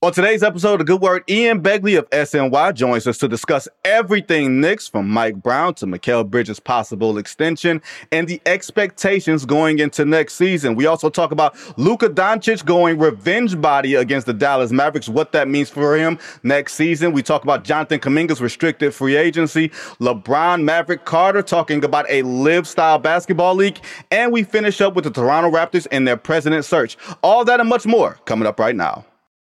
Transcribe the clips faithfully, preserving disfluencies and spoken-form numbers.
On today's episode of Good Word, Ian Begley of S N Y joins us to discuss everything Knicks, from Mike Brown to Mikal Bridges' possible extension and the expectations going into next season. We also talk about Luka Doncic going revenge body against the Dallas Mavericks, what that means for him next season. We talk about Jonathan Kuminga's restricted free agency, LeBron Maverick Carter talking about a live-style basketball league, and we finish up with the Toronto Raptors and their president search. All that and much more coming up right now.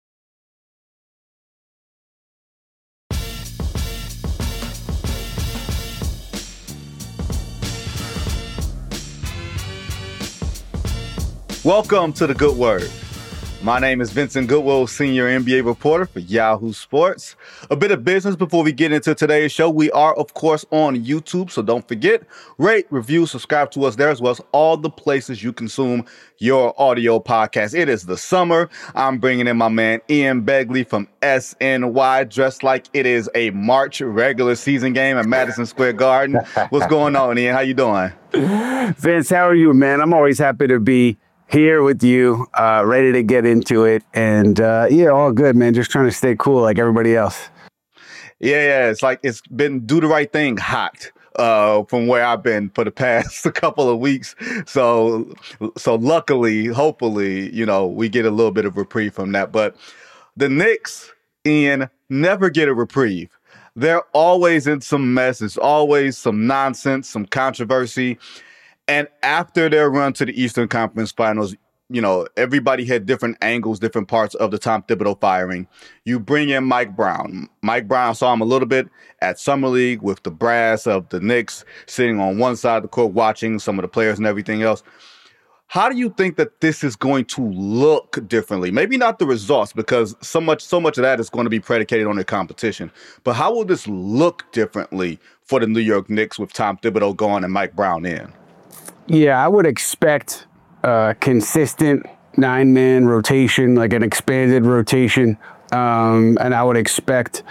Welcome to the Good Word. My name is Vincent Goodwill, senior N B A reporter for Yahoo Sports. A bit of business before we get into today's show. We are, of course, on YouTube, so don't forget, rate, review, subscribe to us there, as well as all the places you consume your audio podcast. It is the summer. I'm bringing in my man Ian Begley from S N Y, dressed like it is a March regular season game at Madison Square Garden. What's going on, Ian? How you doing? Vince, how are you, man? I'm always happy to be here with you, uh, ready to get into it. And uh, yeah, all good, man. Just trying to stay cool like everybody else. Yeah, yeah. It's like it's been do the right thing hot uh, from where I've been for the past a couple of weeks. So, so luckily, hopefully, you know, we get a little bit of reprieve from that. But the Knicks, Ian, never get a reprieve. They're always in some mess. It's always some nonsense, some controversy. And after their run to the Eastern Conference Finals, you know, everybody had different angles, different parts of the Tom Thibodeau firing. You bring in Mike Brown. Mike Brown, saw him a little bit at Summer League with the brass of the Knicks sitting on one side of the court watching some of the players and everything else. How do you think that this is going to look differently? Maybe not the results, because so much, so much of that is going to be predicated on their competition. But how will this look differently for the New York Knicks with Tom Thibodeau gone and Mike Brown in? Yeah, I would expect uh, consistent nine-man rotation, like an expanded rotation. Um, and I would expect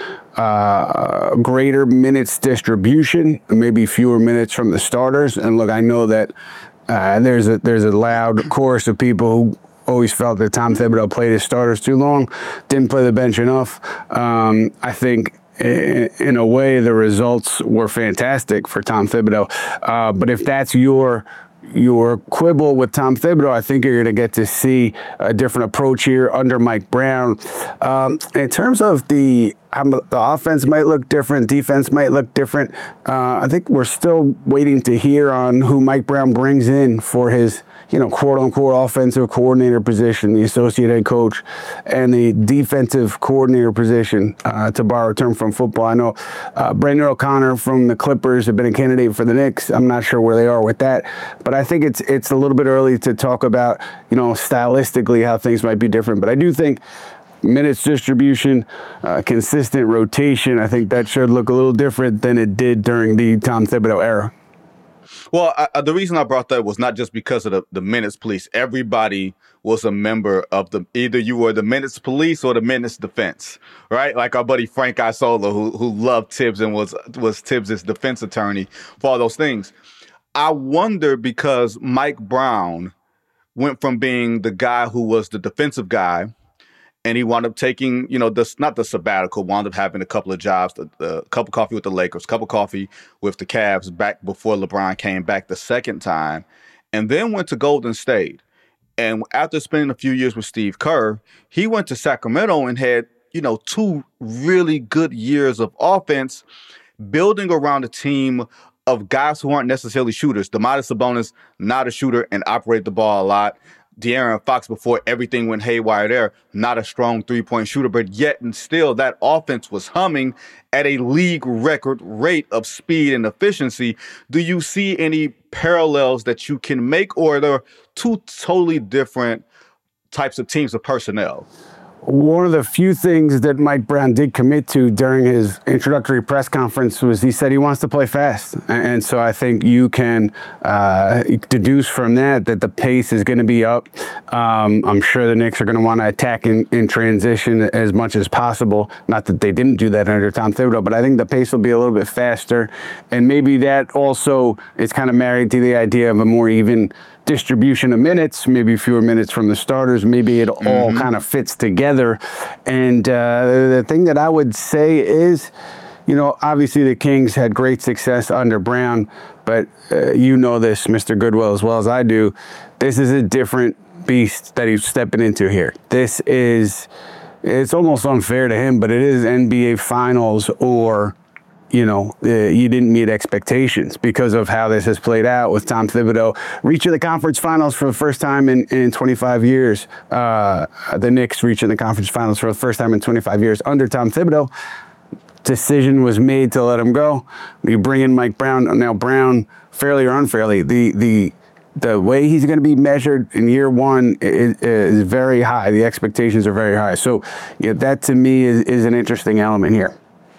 uh, greater minutes distribution, maybe fewer minutes from the starters. And look, I know that uh, there's a there's a loud chorus of people who always felt that Tom Thibodeau played his starters too long, didn't play the bench enough. Um, I think in a way, the results were fantastic for Tom Thibodeau. Uh, but if that's your your quibble with Tom Thibodeau, I think you're going to get to see a different approach here under Mike Brown. Um, in terms of the um, the offense might look different, defense might look different. Uh, I think we're still waiting to hear on who Mike Brown brings in for his, you know, quote-unquote offensive coordinator position, the associate head coach, and the defensive coordinator position, uh, to borrow a term from football. I know uh, Brandon O'Connor from the Clippers have been a candidate for the Knicks. I'm not sure where they are with that, but I think it's it's a little bit early to talk about, you know, stylistically how things might be different. But I do think minutes distribution, uh, consistent rotation, I think that should look a little different than it did during the Tom Thibodeau era. Well, I, the reason I brought that was not just because of the, the minutes police. Everybody was a member of the, either you were the minutes police or the minutes defense, right? Like our buddy Frank Isola, who who loved Tibbs and was was Tibbs' defense attorney for all those things. I wonder, because Mike Brown went from being the guy who was the defensive guy, and he wound up taking, you know, this, not the sabbatical, wound up having a couple of jobs, a, a cup of coffee with the Lakers, cup of coffee with the Cavs back before LeBron came back the second time, and then went to Golden State. And after spending a few years with Steve Kerr, he went to Sacramento and had, you know, two really good years of offense, building around a team of guys who aren't necessarily shooters. Domantas Sabonis, not a shooter and operated the ball a lot. De'Aaron Fox, before everything went haywire there, not a strong three-point shooter, but yet and still that offense was humming at a league record rate of speed and efficiency. Do you see any parallels that you can make, or are there two totally different types of teams of personnel? One of the few things that Mike Brown did commit to during his introductory press conference was he said he wants to play fast. And so I think you can uh, deduce from that that the pace is going to be up. Um, I'm sure the Knicks are going to want to attack in, in transition as much as possible. Not that they didn't do that under Tom Thibodeau, but I think the pace will be a little bit faster. And maybe that also is kind of married to the idea of a more even distribution of minutes, maybe fewer minutes from the starters. Maybe it all mm-hmm. kind of fits together. And uh, the thing that I would say is, you know, obviously the Kings had great success under Brown, but uh, you know this, Mister Goodwill, as well as I do. This is a different beast that he's stepping into here. This is, it's almost unfair to him, but it is N B A Finals or, you know, uh, you didn't meet expectations because of how this has played out with Tom Thibodeau. Reaching the conference finals for the first time in, in twenty-five years. Uh, the Knicks reaching the conference finals for the first time in twenty-five years under Tom Thibodeau. Decision was made to let him go. You bring in Mike Brown. Now Brown, fairly or unfairly, the the the way he's going to be measured in year one is, is very high. The expectations are very high. So yeah, that to me is, is an interesting element here.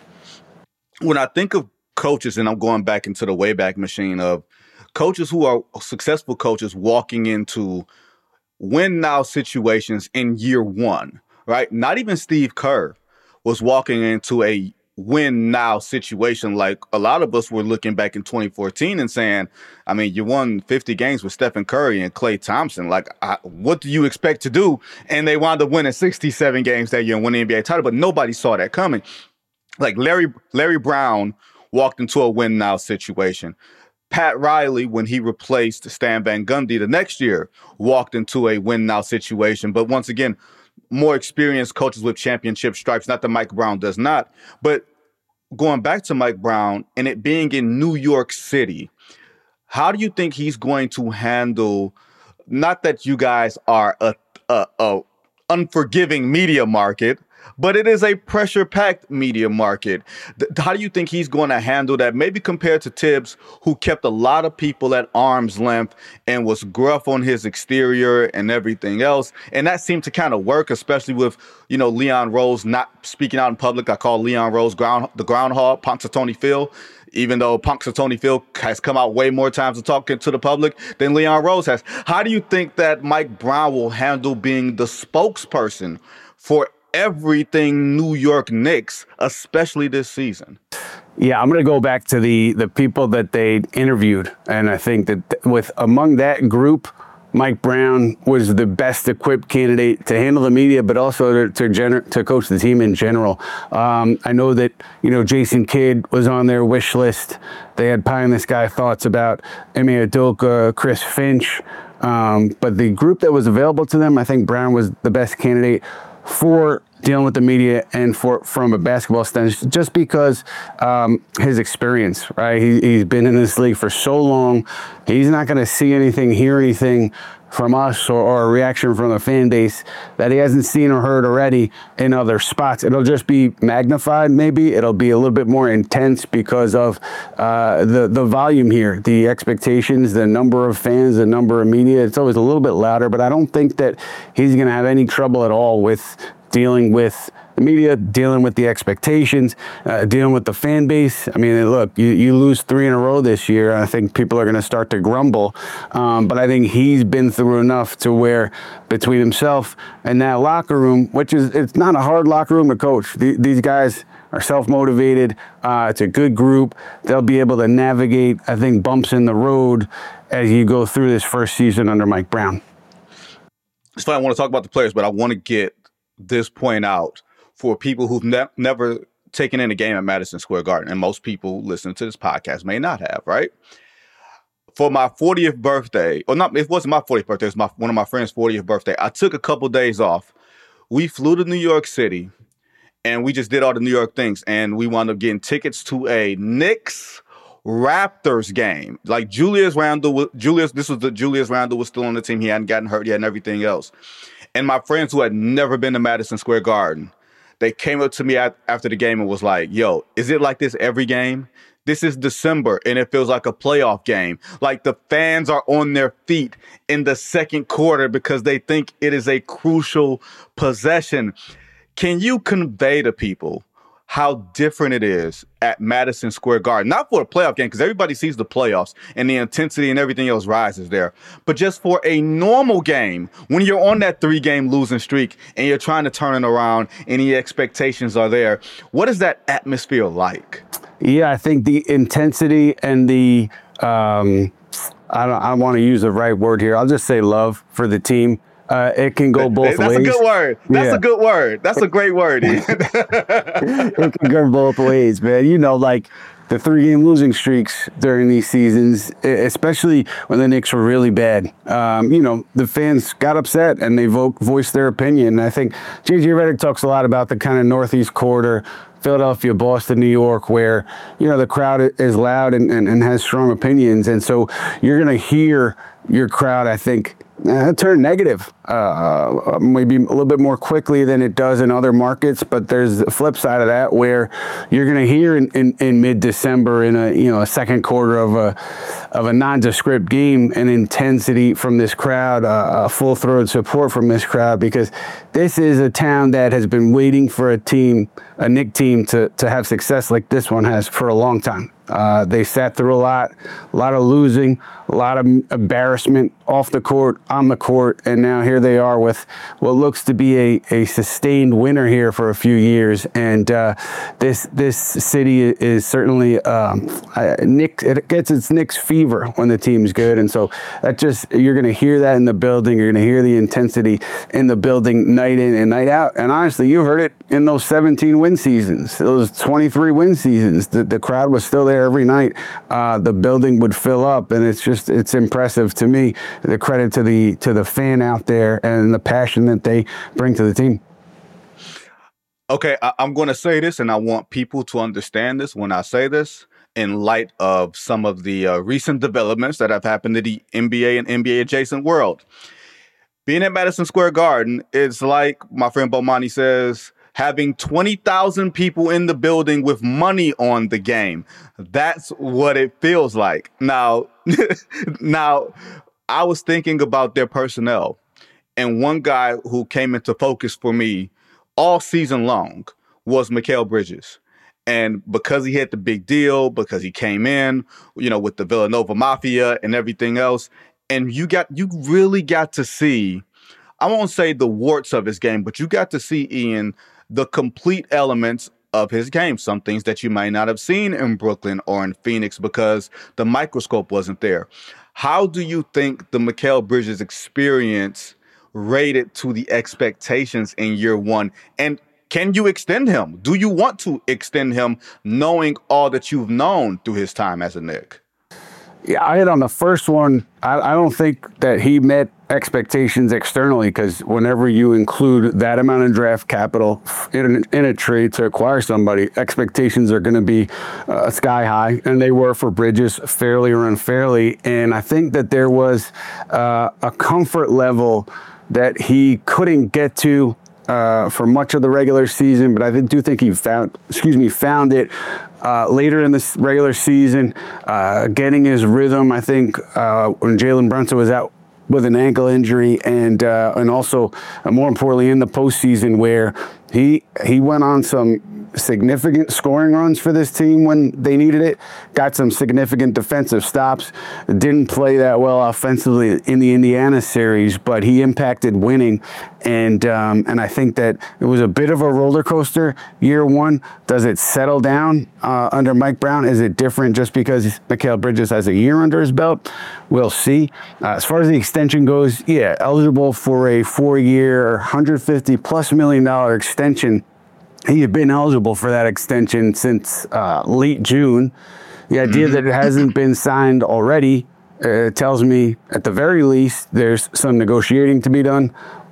When I think of coaches, and I'm going back into the Wayback Machine of coaches who are successful coaches walking into win-now situations in year one, right? Not even Steve Kerr was walking into a win-now situation. Like a lot of us were looking back in twenty fourteen and saying, I mean, you won fifty games with Stephen Curry and Klay Thompson. Like, I, what do you expect to do? And they wound up winning sixty-seven games that year and winning the N B A title, but nobody saw that coming. Like Larry Larry Brown walked into a win-now situation. Pat Riley, when he replaced Stan Van Gundy the next year, walked into a win-now situation. But once again, more experienced coaches with championship stripes, not that Mike Brown does not. But going back to Mike Brown and it being in New York City, how do you think he's going to handle, not that you guys are a, a, a unforgiving media market, but it is a pressure-packed media market. Th- how do you think he's going to handle that? Maybe compared to Tibbs, who kept a lot of people at arm's length and was gruff on his exterior and everything else. And that seemed to kind of work, especially with, you know, Leon Rose not speaking out in public. I call Leon Rose ground, the groundhog, Punxsutawney Phil, even though Punxsutawney Phil has come out way more times to talk to the public than Leon Rose has. How do you think that Mike Brown will handle being the spokesperson for everything New York Knicks, especially this season? Yeah, I'm going to go back to the the people that they interviewed, and I think that with among that group, Mike Brown was the best equipped candidate to handle the media, but also to to, gener- to coach the team in general. Um, I know that, you know, Jason Kidd was on their wish list. They had pie in the sky thoughts about Ime Udoka, Chris Finch, um, but the group that was available to them, I think Brown was the best candidate for dealing with the media and for from a basketball stance, just because um, his experience, right? He, he's been in this league for so long. He's not going to see anything, hear anything from us or, or a reaction from the fan base that he hasn't seen or heard already in other spots. It'll just be magnified, maybe. It'll be a little bit more intense because of uh, the, the volume here, the expectations, the number of fans, the number of media. It's always a little bit louder, but I don't think that he's going to have any trouble at all with dealing with the media, dealing with the expectations, uh, dealing with the fan base. I mean, look, you, you lose three in a row this year. I think people are going to start to grumble. Um, but I think he's been through enough to where between himself and that locker room, which is, it's not a hard locker room to coach. The, these guys are self-motivated. Uh, it's a good group. They'll be able to navigate, I think, bumps in the road as you go through this first season under Mike Brown. It's fine. I want to talk about the players, but I want to get this point out for people who've ne- never taken in a game at Madison Square Garden. And most people listening to this podcast may not have, right? For my fortieth birthday, or not, it wasn't my fortieth birthday, it was my, one of my friends' fortieth birthday. I took a couple days off. We flew to New York City and we just did all the New York things. And we wound up getting tickets to a Knicks Raptors game. Like Julius Randle, Julius, this was the Julius Randle was still on the team. He hadn't gotten hurt yet and everything else. And my friends who had never been to Madison Square Garden, they came up to me at, after the game and was like, yo, is it like this every game? This is December and it feels like a playoff game. Like the fans are on their feet in the second quarter because they think it is a crucial possession. Can you convey to people how different it is at Madison Square Garden? Not for a playoff game, because everybody sees the playoffs and the intensity and everything else rises there. But just for a normal game, when you're on that three-game losing streak and you're trying to turn it around and the expectations are there, what is that atmosphere like? Yeah, I think the intensity and the um, I don't, I want to use the right word here. I'll just say love for the team. Uh, it can go both That's ways. That's a good word. That's yeah. a good word. That's a great word. It can go both ways, man. You know, like the three-game losing streaks during these seasons, especially when the Knicks were really bad. Um, you know, the fans got upset and they vo- voiced their opinion. And I think J J Redick talks a lot about the kind of Northeast corridor, Philadelphia, Boston, New York, where, you know, the crowd is loud and, and, and has strong opinions. And so you're going to hear your crowd, I think, uh, turn negative, uh, maybe a little bit more quickly than it does in other markets. But there's the flip side of that, where you're going to hear in, in, in mid-December, in a you know a second quarter of a of a nondescript game, an intensity from this crowd, uh, a full-throated support from this crowd, because this is a town that has been waiting for a team, a Knick team, to to have success like this one has for a long time. Uh, they sat through a lot, a lot of losing, a lot of embarrassment off the court, on the court, and now here they are with what looks to be a, a sustained winner here for a few years. And uh, this this city is certainly um, uh, Knick. It gets its Knicks fever when the team's good, and so that just you're going to hear that in the building. You're going to hear the intensity in the building night in and night out. And honestly, you heard it in those seventeen win seasons, those twenty-three win seasons. The, the crowd was still there every night. Uh, the building would fill up, and it's just it's impressive to me. The credit to the to the fan out there and the passion that they bring to the team. Okay, I, I'm going to say this, and I want people to understand this when I say this, in light of some of the uh, recent developments that have happened in the N B A and N B A adjacent world. Being at Madison Square Garden is like my friend Bomani says, having twenty thousand people in the building with money on the game. That's what it feels like. Now, now, I was thinking about their personnel, and one guy who came into focus for me all season long was Mikal Bridges. And because he had the big deal, because he came in, you know, with the Villanova Mafia and everything else, and you got you really got to see, I won't say the warts of his game, but you got to see, Ian, the complete elements of his game, some things that you might not have seen in Brooklyn or in Phoenix because the microscope wasn't there. How do you think the Mikal Bridges experience rated to the expectations in year one? And can you extend him? Do you want to extend him knowing all that you've known through his time as a Knick? Yeah, I hit on the first one. I, I don't think that he met expectations externally, because whenever you include that amount of draft capital in, in a trade to acquire somebody, expectations are going to be uh, sky high, and they were for Bridges, fairly or unfairly. And I think that there was uh, a comfort level that he couldn't get to uh, for much of the regular season, but I do think he found, excuse me, found it Uh, later in this regular season, uh, getting his rhythm. I think uh, when Jalen Brunson was out with an ankle injury, and uh, and also uh, more importantly in the postseason, where he he went on some significant scoring runs for this team when they needed it, got some significant defensive stops, didn't play that well offensively in the Indiana series, but he impacted winning. And um, and I think that it was a bit of a roller coaster year one. Does it settle down uh, under Mike Brown? Is it different just because Mikal Bridges has a year under his belt? We'll see. Uh, as far as the extension goes, yeah, eligible for a four-year, one hundred fifty plus million dollar extension. He had been eligible for that extension since uh, late June. The idea that it hasn't been signed already uh, tells me, at the very least, there's some negotiating to be done,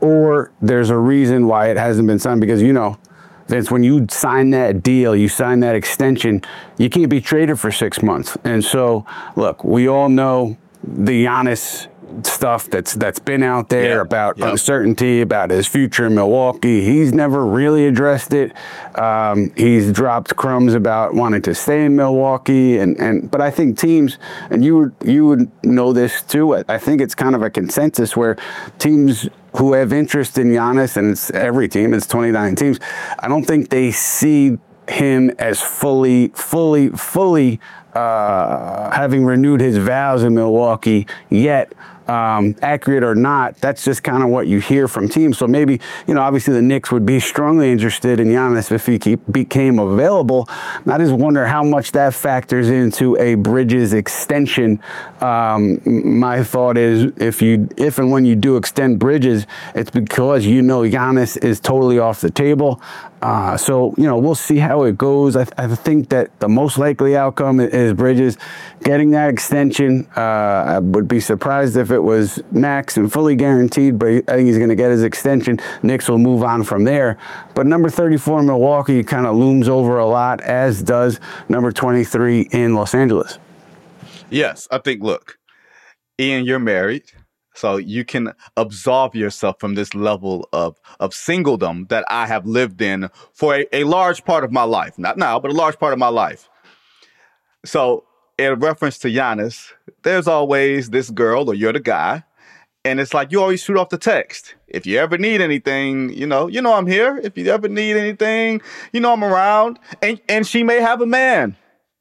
or there's a reason why it hasn't been signed. Because, you know, Vince, when you sign that deal, you sign that extension, you can't be traded for six months. And so, look, we all know the Giannis stuff that's that's been out there yeah, about yep. uncertainty about his future in Milwaukee. He's never really addressed it. Um, he's dropped crumbs about wanting to stay in Milwaukee, and, and but I think teams, and you would you would know this too. I think it's kind of a consensus where teams who have interest in Giannis, and it's every team, it's twenty-nine teams. I don't think they see him as fully, fully, fully uh, having renewed his vows in Milwaukee yet. Um, accurate or not, that's just kind of what you hear from teams. So maybe, you know, obviously the Knicks would be strongly interested in Giannis if he keep, became available. And I just wonder how much that factors into a Bridges extension. Um, my thought is if you, if and when you do extend Bridges, it's because you know Giannis is totally off the table. Uh, so, you know, we'll see how it goes. I, I think that the most likely outcome is Bridges getting that extension. Uh, I would be surprised if it was max and fully guaranteed, but I think he's going to get his extension. Knicks will move on from there. But number thirty-four in Milwaukee kind of looms over a lot, as does number twenty-three in Los Angeles. Yes, I think, look, Ian, you're married. So you can absolve yourself from this level of, of singledom that I have lived in for a, a large part of my life. Not now, but a large part of my life. So in reference to Giannis, there's always this girl or you're the guy. And it's like you always shoot off the text. If you ever need anything, you know, you know I'm here. If you ever need anything, you know I'm around. And, and she may have a man.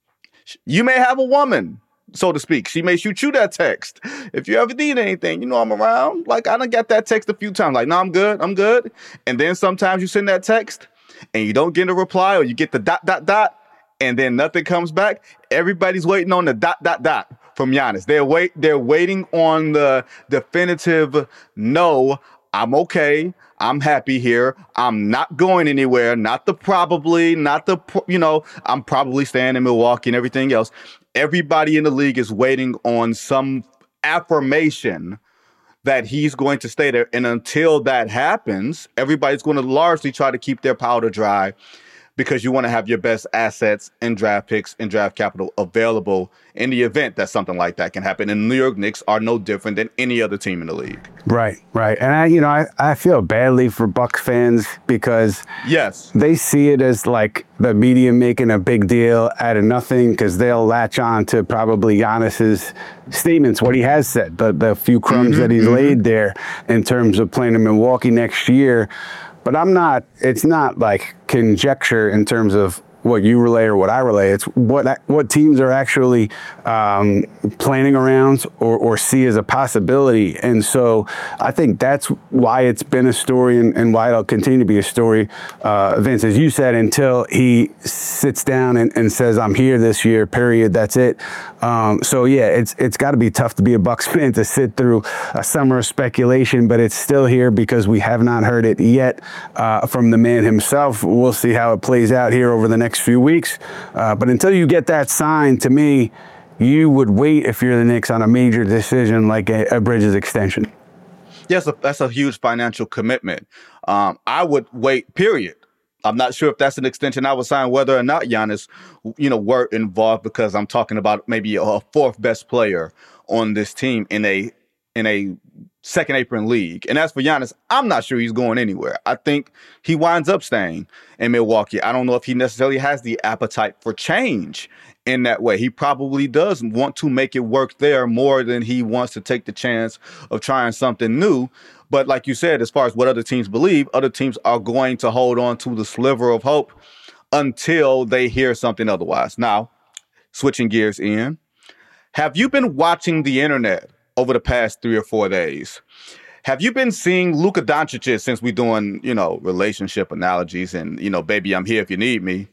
You may have a woman, so to speak. She may shoot you that text. If you ever need anything, you know I'm around. Like, I done got that text a few times. Like, no, I'm good. I'm good. And then sometimes you send that text and you don't get a reply, or you get the dot, dot, dot, and then nothing comes back. Everybody's waiting on the dot, dot, dot from Giannis. They're wait. They're waiting on the definitive no, I'm okay. I'm happy here. I'm not going anywhere. Not the probably, not the, you know, I'm probably staying in Milwaukee and everything else. Everybody in the league is waiting on some affirmation that he's going to stay there. And until that happens, everybody's going to largely try to keep their powder dry, because you want to have your best assets and draft picks and draft capital available in the event that something like that can happen. And the New York Knicks are no different than any other team in the league. Right, right. And I, you know, I, I feel badly for Bucks fans, because yes, they see it as like the media making a big deal out of nothing, because they'll latch on to probably Giannis's statements, what he has said, the, the few crumbs mm-hmm, that he's mm-hmm. laid there in terms of playing in Milwaukee next year. But I'm not, it's not like conjecture in terms of what you relay or what I relay. It's what what teams are actually um, planning around or, or see as a possibility. And so I think that's why it's been a story, and, and why it'll continue to be a story, uh, Vince, as you said, until he sits down and, and says, I'm here this year, period, that's it. Um, so, yeah, it's it's got to be tough to be a Bucks fan to sit through a summer of speculation, but it's still here because we have not heard it yet uh, from the man himself. We'll see how it plays out here over the next few weeks. Uh, but until you get that sign, to me, you would wait if you're the Knicks on a major decision like a, a Bridges extension. Yes, that's a huge financial commitment. Um, I would wait, period. I'm not sure if that's an extension I would sign, whether or not Giannis, you know, were involved, because I'm talking about maybe a fourth best player on this team in a in a second apron league. And as for Giannis, I'm not sure he's going anywhere. I think he winds up staying in Milwaukee. I don't know if he necessarily has the appetite for change in that way. He probably does want to make it work there more than he wants to take the chance of trying something new. But like you said, as far as what other teams believe, other teams are going to hold on to the sliver of hope until they hear something otherwise. Now, switching gears, Ian, have you been watching the internet over the past three or four days? Have you been seeing Luka Doncic, since we're doing, you know, relationship analogies and, you know, baby, I'm here if you need me?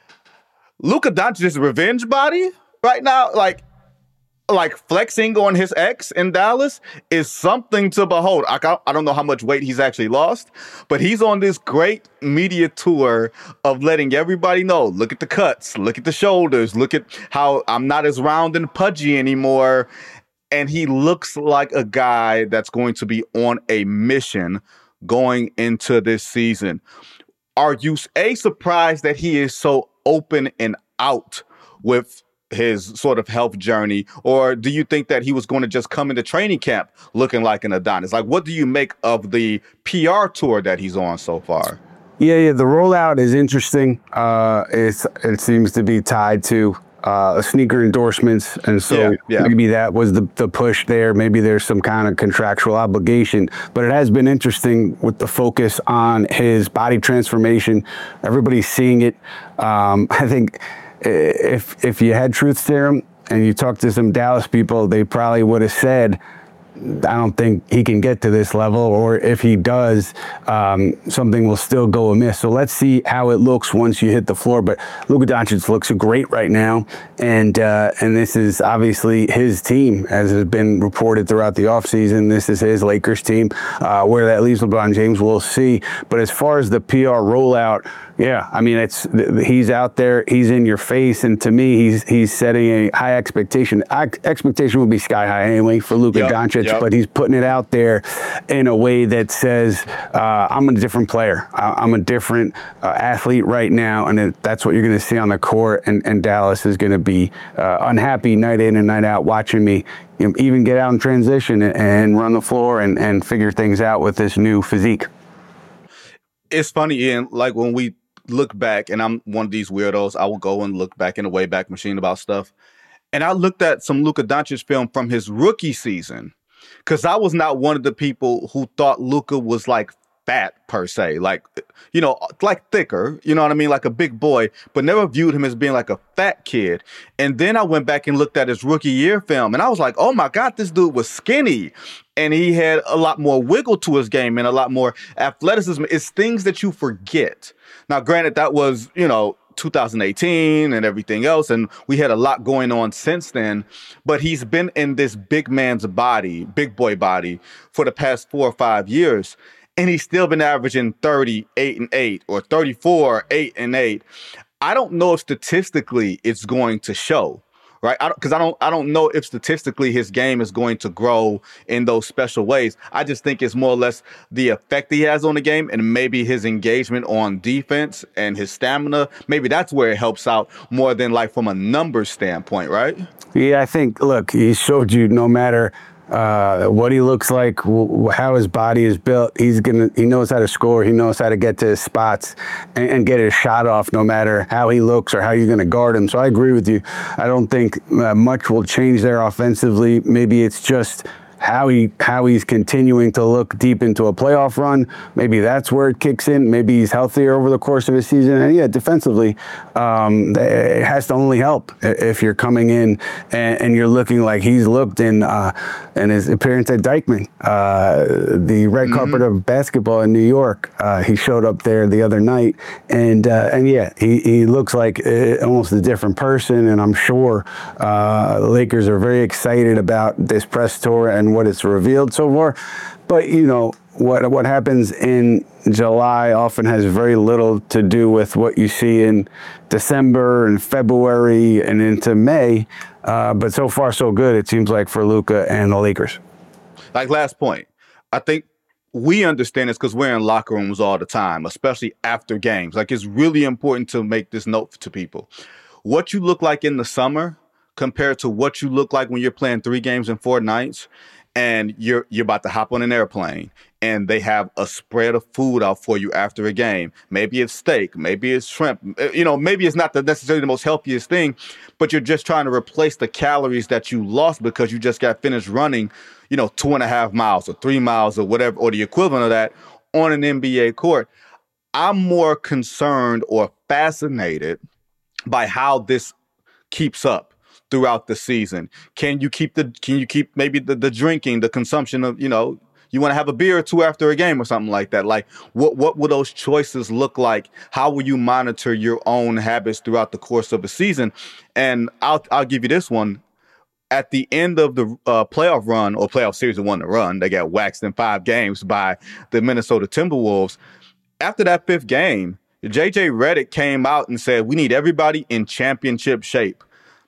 Luka Doncic's revenge body right now, like, like flexing on his ex in Dallas, is something to behold. I, I don't know how much weight he's actually lost, but he's on this great media tour of letting everybody know, look at the cuts, look at the shoulders, look at how I'm not as round and pudgy anymore. And he looks like a guy that's going to be on a mission going into this season. Are you, A, surprised that he is so open and out with his sort of health journey? Or do you think that he was going to just come into training camp looking like an Adonis? Like, what do you make of the P R tour that he's on so far? Yeah, yeah, the rollout is interesting. Uh, it's, it seems to be tied to Uh, sneaker endorsements, and so yeah, yeah. maybe that was the, the push there. Maybe there's some kind of contractual obligation, but it has been interesting with the focus on his body transformation. Everybody's seeing it. Um, I think if if you had truth serum and you talked to some Dallas people, they probably would have said, I don't think he can get to this level, or if he does, um, something will still go amiss. So let's see how it looks once you hit the floor. But Luka Doncic looks great right now, and uh, and this is obviously his team, as has been reported throughout the offseason. This is his Lakers team. Uh, where that leaves LeBron James, we'll see. But as far as the P R rollout, yeah, I mean, it's he's out there, he's in your face, and to me, he's he's setting a high expectation. Expectation would be sky high anyway for Luka yep, Doncic, yep. But he's putting it out there in a way that says, uh, I'm a different player. I'm a different uh, athlete right now, and it, that's what you're going to see on the court, and, and Dallas is going to be uh, unhappy night in and night out watching me you know, even get out in transition and, and run the floor and, and figure things out with this new physique. It's funny, Ian, like when we look back, and I'm one of these weirdos, I will go and look back in the Wayback Machine about stuff. And I looked at some Luka Doncic film from his rookie season, because I was not one of the people who thought Luka was like fat per se, like, you know, like thicker, you know what I mean? Like a big boy, but never viewed him as being like a fat kid. And then I went back and looked at his rookie year film, and I was like, oh my God, this dude was skinny. And he had a lot more wiggle to his game and a lot more athleticism. It's things that you forget. Now, granted, that was, you know, two thousand eighteen and everything else, and we had a lot going on since then, but he's been in this big man's body, big boy body, for the past four or five years, and he's still been averaging thirty-eight and eight or thirty-four, eight and eight. I don't know if statistically it's going to show. Right, because I, I don't, I don't know if statistically his game is going to grow in those special ways. I just think it's more or less the effect he has on the game, and maybe his engagement on defense and his stamina. Maybe that's where it helps out more than like from a numbers standpoint, right? Yeah, I think. Look, he showed you no matter uh, what he looks like, w- how his body is built, he's gonna. He knows how to score. He knows how to get to his spots and, and get his shot off, no matter how he looks or how you're going to guard him. So I agree with you. I don't think uh, much will change there offensively. Maybe it's just how he how he's continuing to look deep into a playoff run. Maybe that's where it kicks in. Maybe he's healthier over the course of his season. And yeah, defensively, um, it has to only help if you're coming in and, and you're looking like he's looked in uh, in his appearance at Dykeman, uh, the red mm-hmm. carpet of basketball in New York. Uh, he showed up there the other night, and uh, and yeah, he, he looks like almost a different person. And I'm sure uh, the Lakers are very excited about this press tour and what it's revealed so far. But you know what what happens in July often has very little to do with what you see in December and February and into May. Uh, but so far so good, it seems like, for Luka and the Lakers. Like, last point, I think we understand this because we're in locker rooms all the time, especially after games. Like, it's really important to make this note to people. What you look like in the summer compared to what you look like when you're playing three games in four nights, and you're you're about to hop on an airplane, and they have a spread of food out for you after a game. Maybe it's steak, maybe it's shrimp. You know, maybe it's not the necessarily the most healthiest thing, but you're just trying to replace the calories that you lost because you just got finished running, you know, two and a half miles or three miles or whatever, or the equivalent of that on an N B A court. I'm more concerned or fascinated by how this keeps up throughout the season. Can you keep the, can you keep maybe the, the drinking, the consumption of, you know, you want to have a beer or two after a game or something like that. Like, what, what will those choices look like? How will you monitor your own habits throughout the course of a season? And I'll, I'll give you this one. At the end of the uh, playoff run or playoff series that won the run, they got waxed in five games by the Minnesota Timberwolves. After that fifth game, J J Redick came out and said, we need everybody in championship shape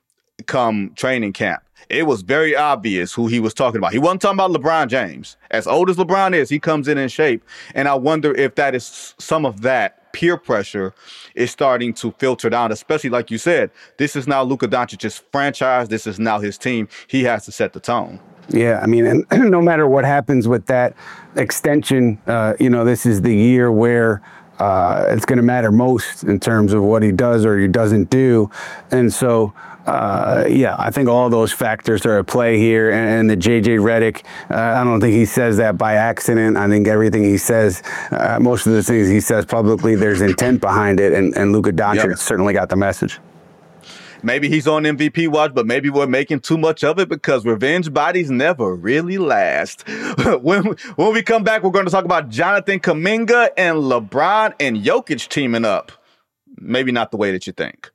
come training camp. It was very obvious who he was talking about. He wasn't talking about LeBron James. As old as LeBron is, he comes in in shape. And I wonder if that is some of that peer pressure is starting to filter down, especially like you said, this is now Luka Doncic's franchise. This is now his team. He has to set the tone. Yeah, I mean, and no matter what happens with that extension, uh, you know, this is the year where uh, it's going to matter most in terms of what he does or he doesn't do. And so, Uh, yeah, I think all those factors are at play here. And, and the J J Redick, uh, I don't think he says that by accident. I think everything he says, uh, most of the things he says publicly, there's intent behind it. And, and Luka Doncic yep. certainly got the message. Maybe he's on M V P watch, but maybe we're making too much of it because revenge bodies never really last. when, when we come back, we're going to talk about Jonathan Kuminga and LeBron and Jokic teaming up. Maybe not the way that you think.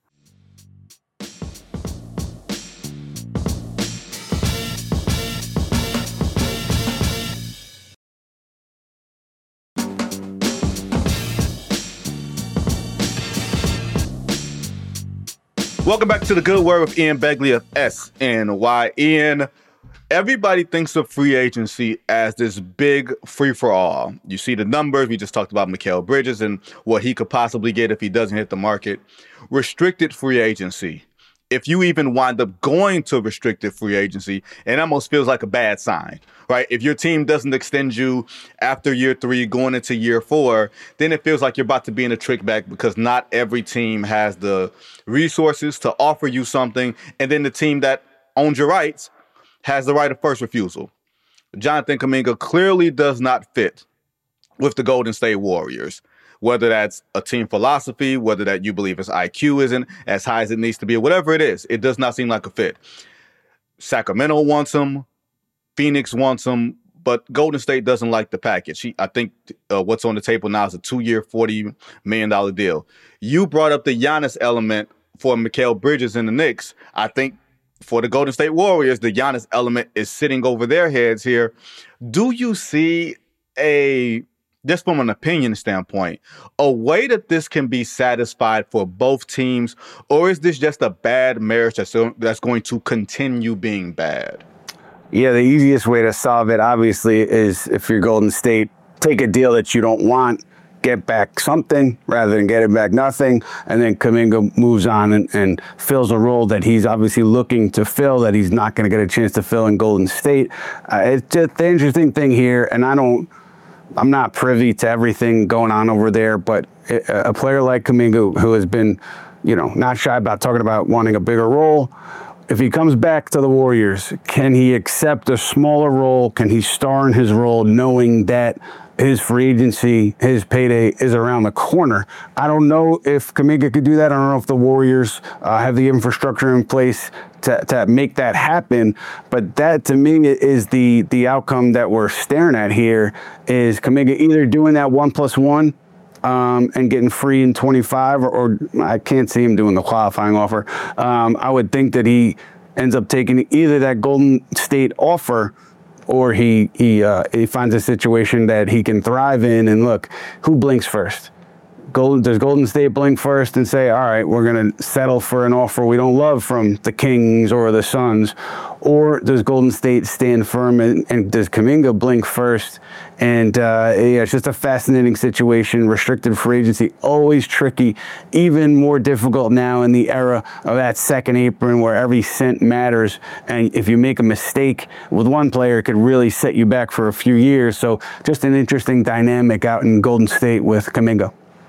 Welcome back to the Good Word with Ian Begley of S N Y. Ian, everybody thinks of free agency as this big free-for-all. You see the numbers. We just talked about Mikal Bridges and what he could possibly get if he doesn't hit the market. Restricted free agency. If you even wind up going to restricted free agency, it almost feels like a bad sign, right? If your team doesn't extend you after year three, going into year four, then it feels like you're about to be in a trick bag because not every team has the resources to offer you something. And then the team that owns your rights has the right of first refusal. Jonathan Kuminga clearly does not fit with the Golden State Warriors. Whether that's a team philosophy, whether that you believe his I Q isn't as high as it needs to be, or whatever it is, it does not seem like a fit. Sacramento wants him. Phoenix wants him. But Golden State doesn't like the package. He, I think uh, what's on the table now is a two-year, forty million dollars deal. You brought up the Giannis element for Mikal Bridges in the Knicks. I think for the Golden State Warriors, the Giannis element is sitting over their heads here. Do you see a... just from an opinion standpoint, a way that this can be satisfied for both teams, or is this just a bad marriage that's, that's going to continue being bad? Yeah, the easiest way to solve it, obviously, is if you're Golden State, take a deal that you don't want, get back something rather than getting back nothing, and then Kuminga moves on and, and fills a role that he's obviously looking to fill, that he's not going to get a chance to fill in Golden State. Uh, it's just the interesting thing here, and I don't, I'm not privy to everything going on over there, but a player like Kuminga, who has been, you know, not shy about talking about wanting a bigger role, if he comes back to the Warriors, can he accept a smaller role? Can he star in his role knowing that his free agency, his payday is around the corner? I don't know if Kuminga could do that. I don't know if the Warriors uh, have the infrastructure in place to, to make that happen. But that, to me, is the the outcome that we're staring at here, is Kuminga either doing that one plus one um, and getting free in twenty-five, or, or I can't see him doing the qualifying offer. Um, I would think that he ends up taking either that Golden State offer, or he he uh, he finds a situation that he can thrive in. And look, who blinks first? Golden, does Golden State blink first and say, all right, we're going to settle for an offer we don't love from the Kings or the Suns? Or does Golden State stand firm, and, and does Kuminga blink first? And uh, yeah, it's just a fascinating situation. Restricted free agency, always tricky, even more difficult now in the era of that second apron where every cent matters. And if you make a mistake with one player, it could really set you back for a few years. So just an interesting dynamic out in Golden State with Kuminga.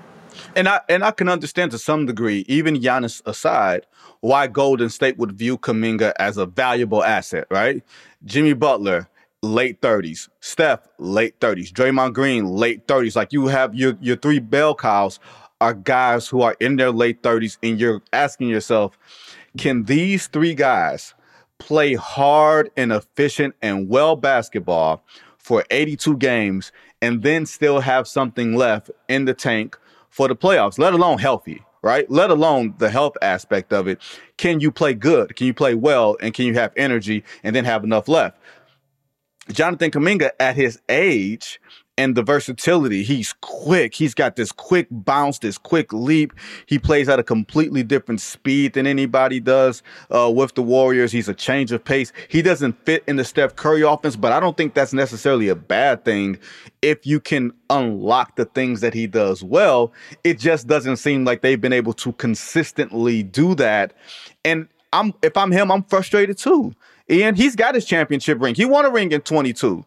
And I and I can understand to some degree, even Giannis aside, why Golden State would view Kuminga as a valuable asset, right? Jimmy Butler, late thirties. Steph, late thirties. Draymond Green, late thirties. Like, you have your, your three bell cows are guys who are in their late thirties, and you're asking yourself, can these three guys play hard and efficient and well basketball for eighty-two games and then still have something left in the tank for the playoffs, let alone healthy, right? Let alone the health aspect of it. Can you play good? Can you play well? And can you have energy and then have enough left? Jonathan Kuminga, at his age and the versatility, he's quick. He's got this quick bounce, this quick leap. He plays at a completely different speed than anybody does uh, with the Warriors. He's a change of pace. He doesn't fit in the Steph Curry offense, but I don't think that's necessarily a bad thing if you can unlock the things that he does well. It just doesn't seem like they've been able to consistently do that. And I'm if I'm him, I'm frustrated too. Ian, he's got his championship ring. He won a ring in twenty-two.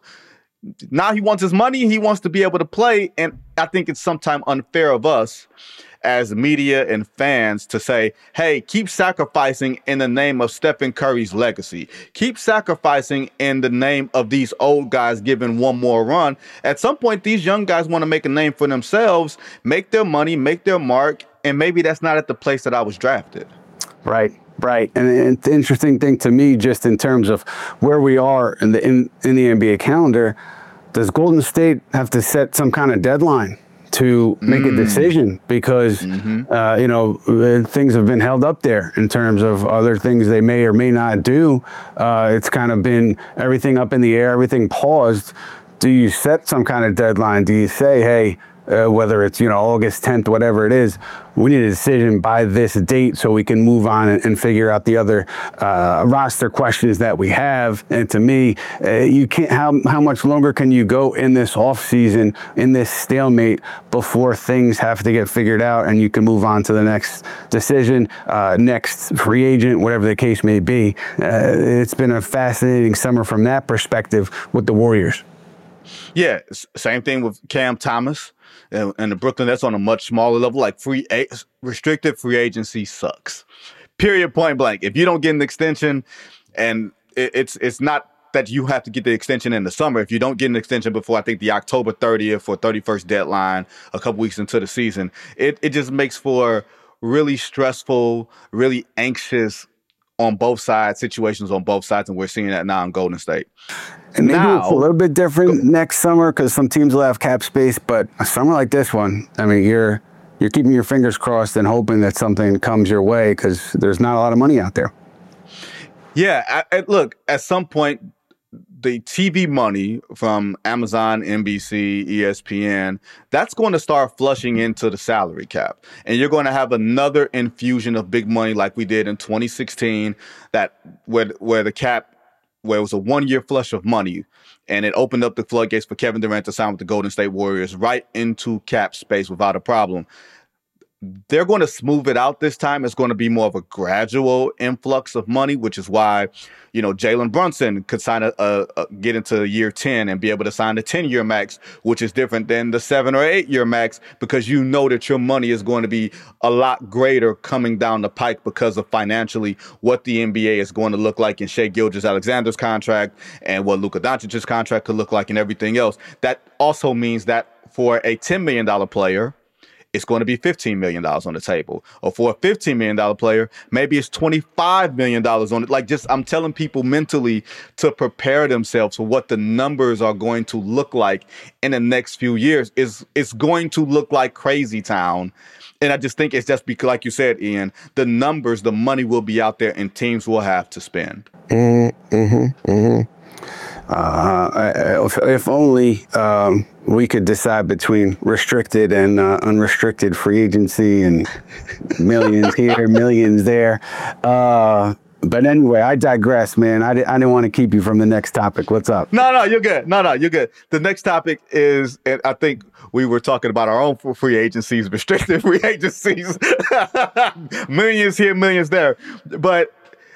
Now he wants his money. He wants to be able to play. And I think it's sometimes unfair of us as media and fans to say, hey, keep sacrificing in the name of Stephen Curry's legacy. Keep sacrificing in the name of these old guys giving one more run. At some point, these young guys want to make a name for themselves, make their money, make their mark. And maybe that's not at the place that I was drafted. Right, right. And, and the interesting thing to me, just in terms of where we are in the in, in the N B A calendar, does Golden State have to set some kind of deadline to make mm. a decision? Because mm-hmm. uh, you know, things have been held up there in terms of other things they may or may not do. Uh, it's kind of been everything up in the air, everything paused. Do you set some kind of deadline? Do you say, hey, Uh, whether it's, you know, August tenth, whatever it is, we need a decision by this date so we can move on and, and figure out the other uh, roster questions that we have. And to me, uh, you can't. How how much longer can you go in this off season, in this stalemate, before things have to get figured out and you can move on to the next decision, uh, next free agent, whatever the case may be? Uh, it's been a fascinating summer from that perspective with the Warriors. Yeah, same thing with Cam Thomas. And, and the Brooklyn, that's on a much smaller level. Like free a- restricted free agency sucks. Period, point blank. If you don't get an extension, and it, it's it's not that you have to get the extension in the summer. If you don't get an extension before, I think, the October thirtieth or thirty-first deadline, a couple weeks into the season, it, it just makes for really stressful, really anxious on both sides, situations on both sides, and we're seeing that now in Golden State. And maybe now, it's a little bit different go, next summer because some teams will have cap space, but a summer like this one, I mean, you're you're keeping your fingers crossed and hoping that something comes your way because there's not a lot of money out there. Yeah, I, I, look, at some point, the T V money from Amazon, N B C, E S P N, that's going to start flushing into the salary cap. And you're going to have another infusion of big money like we did in twenty sixteen, that where, where the cap, where it was a one-year flush of money, and it opened up the floodgates for Kevin Durant to sign with the Golden State Warriors right into cap space without a problem. They're going to smooth it out this time. It's going to be more of a gradual influx of money, which is why, you know, Jalen Brunson could sign a, a, a get into year ten and be able to sign a ten-year max, which is different than the seven or eight-year max, because you know that your money is going to be a lot greater coming down the pike because of financially what the N B A is going to look like in Shai Gilgeous-Alexander's contract and what Luka Doncic's contract could look like and everything else. That also means that for a ten million dollars player, it's going to be fifteen million dollars on the table. Or for a fifteen million dollars player, maybe it's twenty-five million dollars on it. Like, just, I'm telling people mentally to prepare themselves for what the numbers are going to look like in the next few years. It's, it's going to look like crazy town. And I just think it's just because, like you said, Ian, the numbers, the money will be out there and teams will have to spend. Mm-hmm, mm-hmm, mm-hmm. Uh, if, if only um, we could decide between restricted and uh, unrestricted free agency and millions here, millions there. Uh, but anyway, I digress, man. I, di- I didn't want to keep you from the next topic. What's up? No, no, you're good. No, no, you're good. The next topic is, and I think we were talking about our own free agencies, restricted free agencies, millions here, millions there. But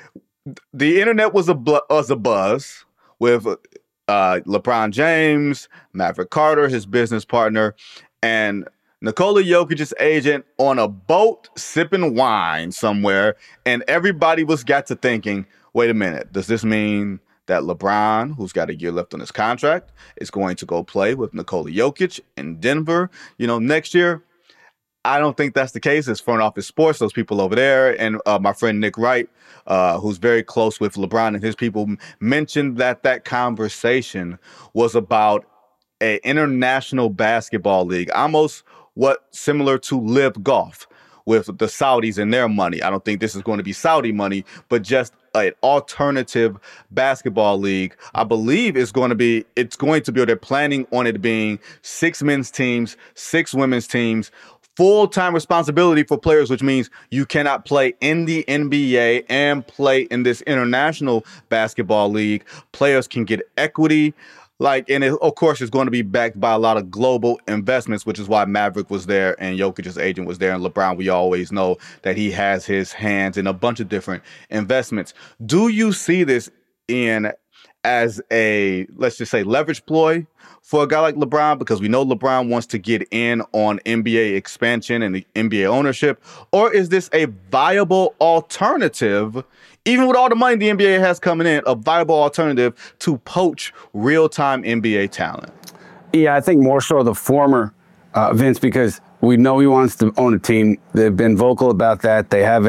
the internet was a, bl- was a buzz with uh, LeBron James, Maverick Carter, his business partner, and Nikola Jokic's agent on a boat sipping wine somewhere. And everybody was got to thinking, wait a minute, does this mean that LeBron, who's got a year left on his contract, is going to go play with Nikola Jokic in Denver, you know, next year? I don't think that's the case. It's Front Office Sports, those people over there. And uh, my friend Nick Wright, uh, who's very close with LeBron and his people, mentioned that that conversation was about an international basketball league, almost what similar to Live Golf with the Saudis and their money. I don't think this is going to be Saudi money, but just an alternative basketball league. I believe it's going to be, it's going to be, or they're planning on it being six men's teams, six women's teams, full-time responsibility for players, which means you cannot play in the N B A and play in this international basketball league. Players can get equity. Like, and it, of course, it's going to be backed by a lot of global investments, which is why Maverick was there and Jokic's agent was there. And LeBron, we always know that he has his hands in a bunch of different investments. Do you see this in as a, let's just say, leverage ploy for a guy like LeBron? Because we know LeBron wants to get in on N B A expansion and the N B A ownership. Or is this a viable alternative, even with all the money the N B A has coming in, a viable alternative to poach real-time N B A talent? Yeah, I think more so the former, uh, Vince, because we know he wants to own a team. They've been vocal about that. They haven't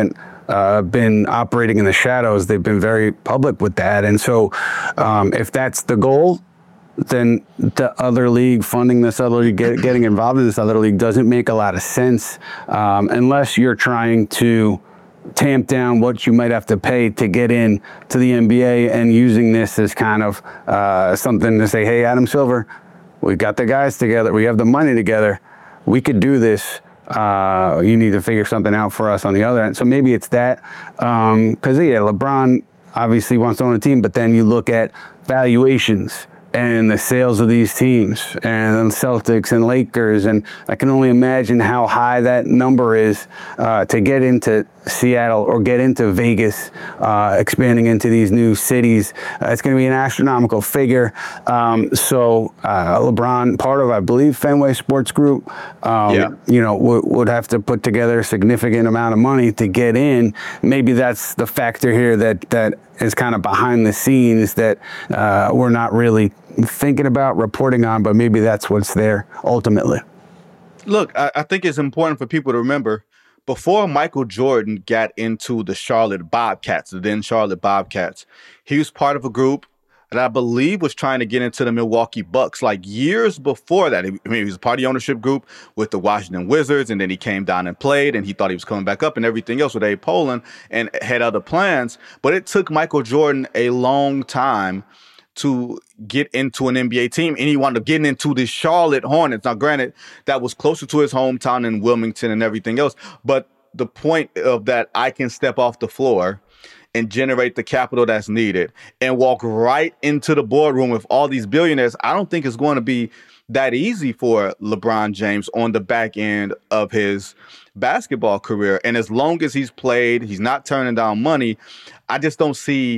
uh, been operating in the shadows. They've been very public with that. And so um, if that's the goal, then the other league funding this other league, get, getting involved in this other league doesn't make a lot of sense um, unless you're trying to tamp down what you might have to pay to get in to the N B A and using this as kind of uh, something to say, hey, Adam Silver, we've got the guys together, we have the money together, we could do this. Uh, you need to figure something out for us on the other end. So maybe it's that. Because, um, yeah, LeBron obviously wants to own a team, but then you look at valuations and the sales of these teams and Celtics and Lakers. And I can only imagine how high that number is uh, to get into Seattle or get into Vegas, uh, expanding into these new cities. Uh, it's going to be an astronomical figure. Um, so uh, LeBron, part of, I believe, Fenway Sports Group, um, yeah. you know, w- would have to put together a significant amount of money to get in. Maybe that's the factor here that, that is kind of behind the scenes that uh, we're not really thinking about reporting on, but maybe that's what's there ultimately. Look, I, I think it's important for people to remember, before Michael Jordan got into the Charlotte Bobcats, the then Charlotte Bobcats, he was part of a group that I believe was trying to get into the Milwaukee Bucks like years before that. I mean, he was a party ownership group with the Washington Wizards, and then he came down and played, and he thought he was coming back up and everything else with Abe Pollin and had other plans. But it took Michael Jordan a long time to get into an N B A team, and he wound up getting into the Charlotte Hornets. Now, granted, that was closer to his hometown in Wilmington and everything else, but the point of that, I can step off the floor and generate the capital that's needed and walk right into the boardroom with all these billionaires, I don't think it's going to be that easy for LeBron James on the back end of his basketball career. And as long as he's played, he's not turning down money, I just don't see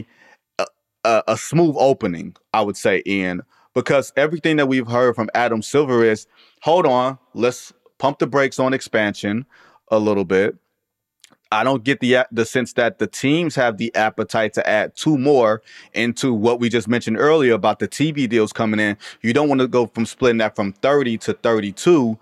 A, a smooth opening, I would say, Ian, because everything that we've heard from Adam Silver is, hold on, let's pump the brakes on expansion a little bit. I don't get the the sense that the teams have the appetite to add two more into what we just mentioned earlier about the T V deals coming in. You don't want to go from splitting that from thirty to thirty-two.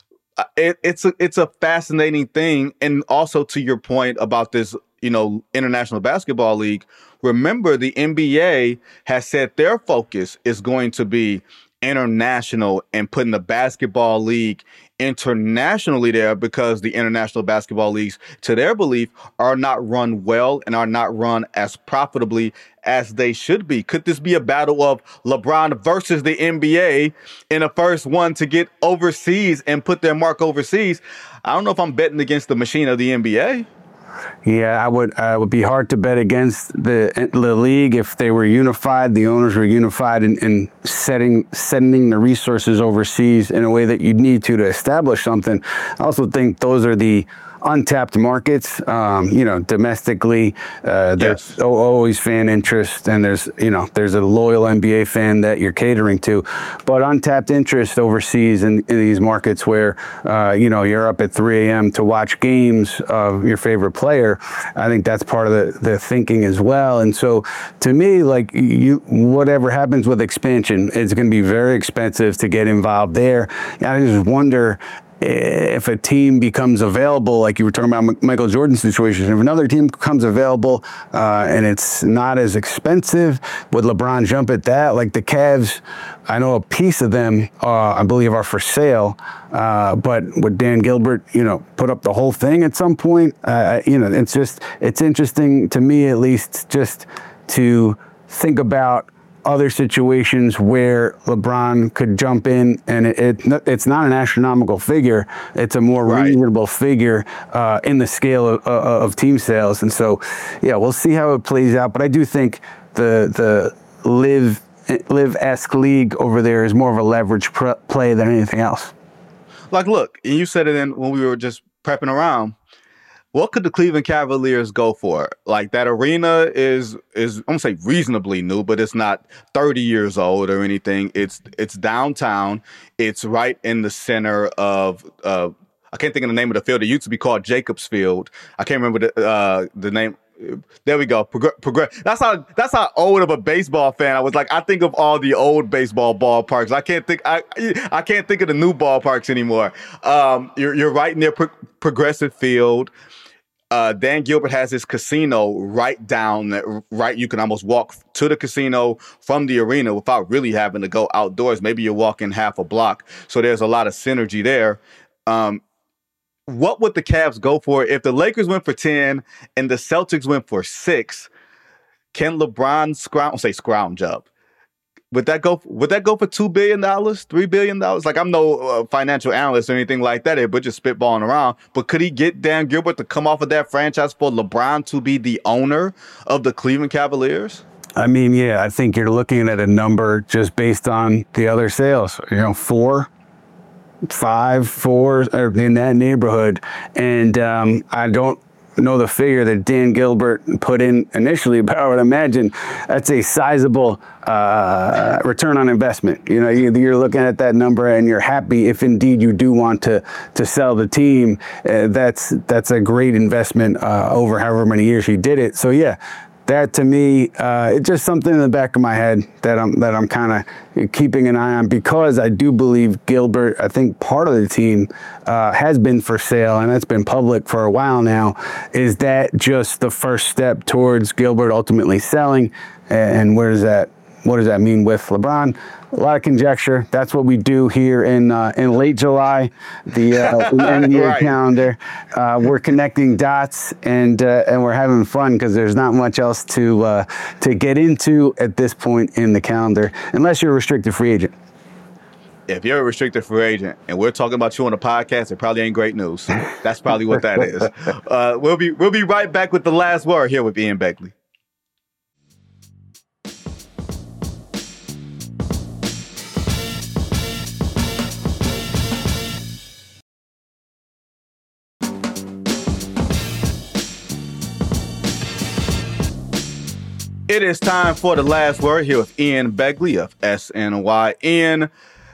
It, it's a, it's a fascinating thing. And also to your point about this, you know, International Basketball League, remember the N B A has said their focus is going to be international and putting the basketball league internationally there because the international basketball leagues, to their belief, are not run well and are not run as profitably as they should be. Could this be a battle of LeBron versus the N B A in the first one to get overseas and put their mark overseas? I don't know if I'm betting against the machine of the N B A. Yeah, I would. Uh, it would be hard to bet against the the league if they were unified. The owners were unified in, in setting sending the resources overseas in a way that you'd need to to establish something. I also think those are the untapped markets. Um, you know, domestically, uh, there's yes. always fan interest, and there's you know there's a loyal N B A fan that you're catering to, but untapped interest overseas in, in these markets where uh, you know you're up at three a.m. to watch games of your favorite player. I think that's part of the, the thinking as well. And so, to me, like you, whatever happens with expansion, it's going to be very expensive to get involved there. I just wonder if a team becomes available, like you were talking about Michael Jordan's situation, if another team becomes available uh, and it's not as expensive, would LeBron jump at that? Like the Cavs, I know a piece of them, uh, I believe, are for sale, uh, but would Dan Gilbert, you know, put up the whole thing at some point? Uh, you know, it's just, it's interesting to me, at least, just to think about other situations where LeBron could jump in, and it, it it's not an astronomical figure. It's a more right. reasonable figure uh, in the scale of, uh, of team sales. And so, yeah, we'll see how it plays out. But I do think the the live live-esque league over there is more of a leverage pr- play than anything else. Like, look, you said it in when we were just prepping around. What could the Cleveland Cavaliers go for? Like, that arena is, is I'm going to say reasonably new, but it's not thirty years old or anything. It's it's downtown. It's right in the center of, uh, I can't think of the name of the field. It used to be called Jacobs Field. I can't remember the uh, the name. There we go. Progress. Progr- that's how that's how old of a baseball fan I was. Like, I think of all the old baseball ballparks. I can't think. I I can't think of the new ballparks anymore. Um, you're you're right near Pro- Progressive Field. Uh, Dan Gilbert has his casino right down, right. You can almost walk to the casino from the arena without really having to go outdoors. Maybe you're walking half a block. So there's a lot of synergy there. Um, what would the Cavs go for if the Lakers went for ten and the Celtics went for six? Can LeBron scrounge, say scrounge up? Would that go? Would that go for two billion dollars, three billion dollars? Like, I'm no uh, financial analyst or anything like that, but just spitballing around. But could he get Dan Gilbert to come off of that franchise for LeBron to be the owner of the Cleveland Cavaliers? I mean, yeah, I think you're looking at a number just based on the other sales. You know, four, five, four, or in that neighborhood, and um, I don't know the figure that Dan Gilbert put in initially, but I would imagine that's a sizable uh, return on investment. You know, you're looking at that number and you're happy if indeed you do want to to sell the team. Uh, that's that's a great investment uh, over however many years he did it. So yeah. That to me, uh, it's just something in the back of my head that I'm that I'm kind of keeping an eye on, because I do believe Gilbert, I think part of the team uh, has been for sale, and that's been public for a while now. Is that just the first step towards Gilbert ultimately selling? And where does that what does that mean with LeBron? A lot of conjecture. That's what we do here in uh, in late July, the uh, end of the year right. calendar. Uh, we're connecting dots and uh, and we're having fun because there's not much else to uh, to get into at this point in the calendar, unless you're a restricted free agent. If you're a restricted free agent and we're talking about you on a podcast, it probably ain't great news. That's probably what that is. Uh, we'll be we'll be right back with the last word here with Ian Begley. It is time for the last word here with Ian Begley of S N Y. Ian,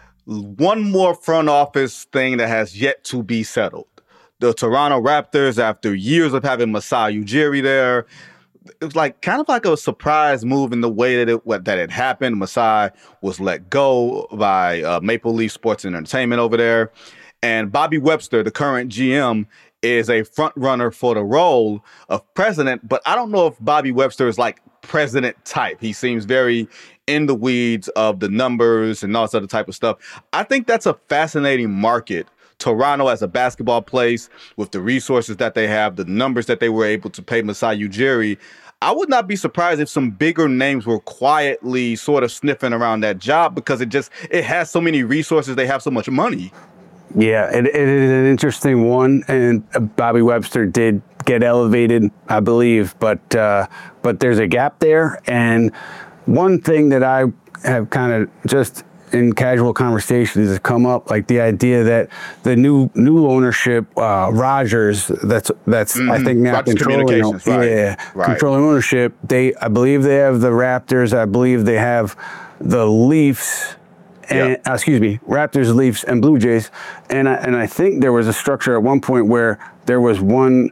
one more front office thing that has yet to be settled. The Toronto Raptors, after years of having Masai Ujiri there, it was like kind of like a surprise move in the way that it that it happened. Masai was let go by uh, Maple Leaf Sports and Entertainment over there. And Bobby Webster, the current G M, is a front runner for the role of president. But I don't know if Bobby Webster is like president type. He seems very in the weeds of the numbers and all this other type of stuff. I think that's a fascinating market. Toronto as a basketball place, with the resources that they have, the numbers that they were able to pay Masai Ujiri. I would not be surprised if some bigger names were quietly sort of sniffing around that job, because it just, it has so many resources. They have so much money. Yeah, it, it is an interesting one, and Bobby Webster did get elevated, I believe, but uh, but there's a gap there. And one thing that I have kind of just in casual conversations has come up, like the idea that the new new ownership, uh, Rogers, that's that's mm-hmm. I think now Rogers controlling, right. yeah, right. controlling ownership. They, I believe they have the Raptors. I believe they have the Leafs. And, yep. uh, excuse me, Raptors, Leafs, and Blue Jays. And I, and I think there was a structure at one point where there was one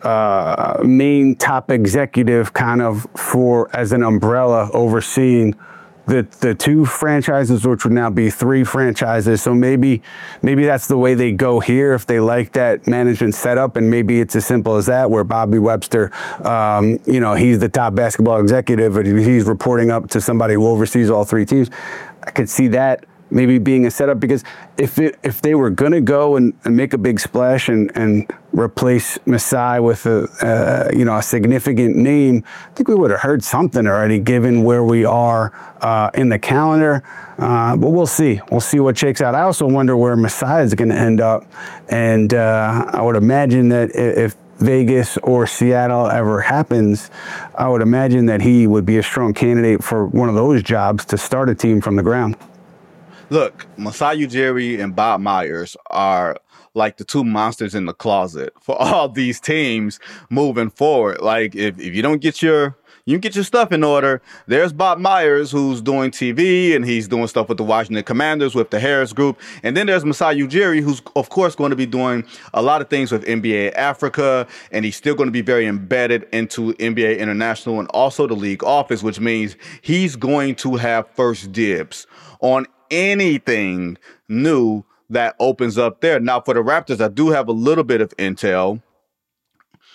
uh, main top executive kind of for as an umbrella overseeing the the two franchises, which would now be three franchises. So maybe maybe that's the way they go here if they like that management setup, and maybe it's as simple as that, where Bobby Webster, um, you know, he's the top basketball executive, but he's reporting up to somebody who oversees all three teams. I could see that maybe being a setup, because if it, if they were going to go and, and make a big splash and, and replace Masai with a uh, you know a significant name, I think we would have heard something already, given where we are uh, in the calendar. Uh, but we'll see. We'll see what shakes out. I also wonder where Masai is going to end up, and uh, I would imagine that if Vegas or Seattle ever happens, I would imagine that he would be a strong candidate for one of those jobs to start a team from the ground. Look, Masai Ujiri and Bob Myers are like the two monsters in the closet for all these teams moving forward. Like, if, if you don't get your you get your stuff in order, there's Bob Myers, who's doing T V, and he's doing stuff with the Washington Commanders, with the Harris Group. And then there's Masai Ujiri, who's, of course, going to be doing a lot of things with N B A Africa, and he's still going to be very embedded into N B A International and also the league office, which means he's going to have first dibs on anything new that opens up there. Now, for the Raptors, I do have a little bit of intel.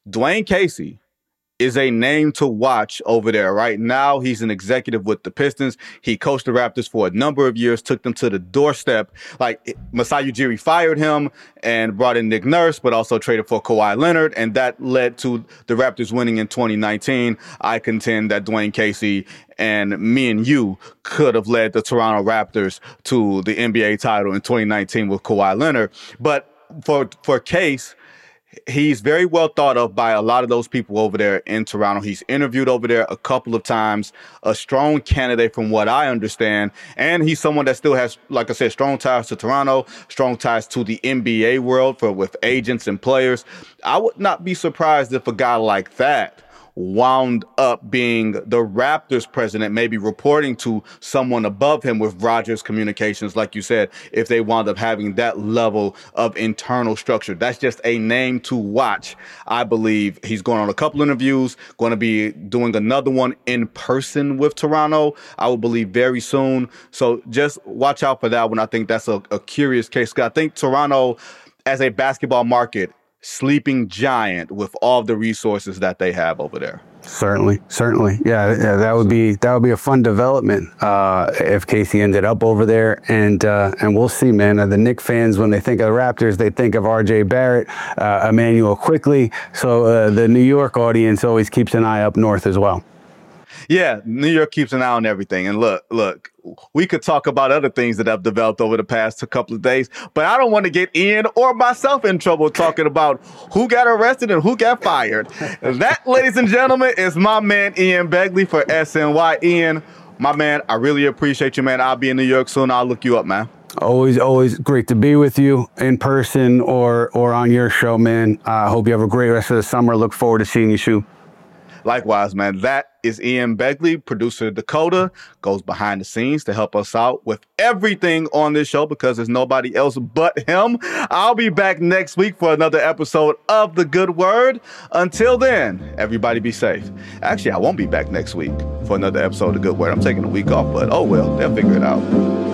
Dwayne Casey is a name to watch over there. Right now, he's an executive with the Pistons. He coached the Raptors for a number of years, took them to the doorstep. Like, Masai Ujiri fired him and brought in Nick Nurse, but also traded for Kawhi Leonard, and that led to the Raptors winning in twenty nineteen. I contend that Dwayne Casey and me and you could have led the Toronto Raptors to the N B A title in twenty nineteen with Kawhi Leonard. But for for Case, he's very well thought of by a lot of those people over there in Toronto. He's interviewed over there a couple of times, a strong candidate from what I understand. And he's someone that still has, like I said, strong ties to Toronto, strong ties to the N B A world for with agents and players. I would not be surprised if a guy like that wound up being the Raptors president, maybe reporting to someone above him with Rogers Communications, like you said, if they wound up having that level of internal structure. That's just a name to watch. I believe he's going on a couple interviews, going to be doing another one in person with Toronto, I would believe very soon. So just watch out for that one. I think that's a, a curious case. I think Toronto, as a basketball market, sleeping giant with all the resources that they have over there. Certainly, certainly, yeah, yeah. That would be that would be a fun development uh, if Casey ended up over there, and uh, and we'll see, man. Uh, the Knicks fans, when they think of the Raptors, they think of R J Barrett, uh, Emmanuel Quickley. So uh, the New York audience always keeps an eye up north as well. Yeah, New York keeps an eye on everything. And look, look, we could talk about other things that have developed over the past couple of days, but I don't want to get Ian or myself in trouble talking about who got arrested and who got fired. That, ladies and gentlemen, is my man Ian Begley for S N Y. Ian, my man, I really appreciate you, man. I'll be in New York soon. I'll look you up, man. Always, always great to be with you in person or or on your show, man. I uh, hope you have a great rest of the summer. Look forward to seeing you soon. Likewise, man. That is Ian Begley, producer Dakota, goes behind the scenes to help us out with everything on this show because there's nobody else but him. I'll be back next week for another episode of The Good Word. Until then, everybody be safe. Actually, I won't be back next week for another episode of The Good Word. I'm taking a week off, but oh well, they'll figure it out.